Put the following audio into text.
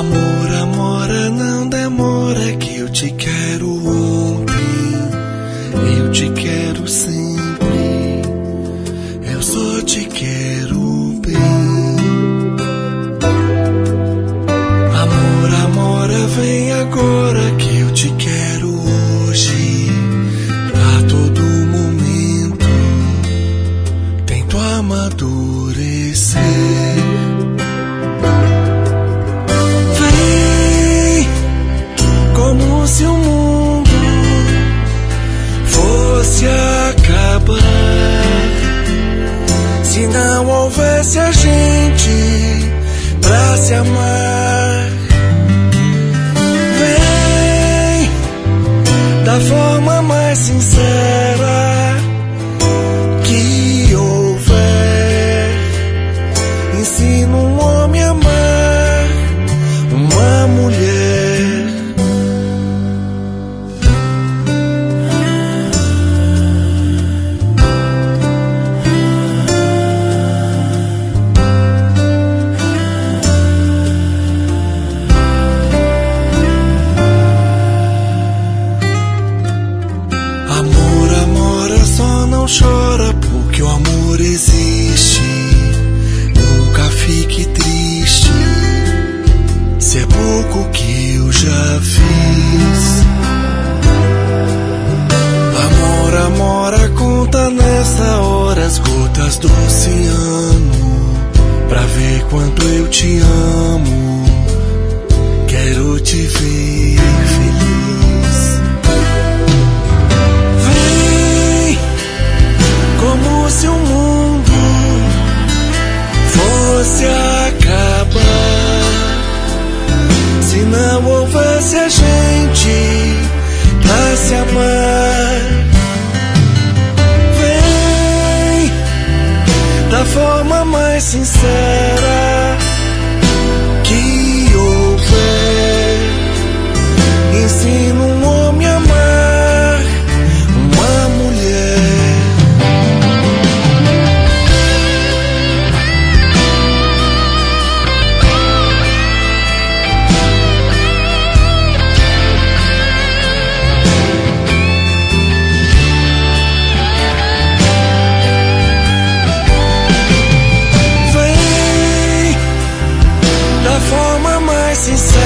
Amor, amora, não demora que eu te quero ontem, eu te quero sempre, eu só te quero bem. Amor, amora, vem agora que eu te quero hoje, a todo momento, tento amadurecer. Como se o mundo fosse acabar, se não houvesse a gente pra se amar. Vem da forma mais sincera que houver, ensina um homem a amar uma mulher. Amor, amora, só não chora porque o amor existe. Nunca fique triste, se é pouco que eu já fiz. Amor, amora, conta nessa hora as gotas do oceano, pra ver quanto eu te amo. Quero te ver feliz. Como se o mundo fosse acabar, se não houvesse a gente pra se amar. Vem da forma mais sincera que houver, ensina um homem a amar uma mulher. Sincero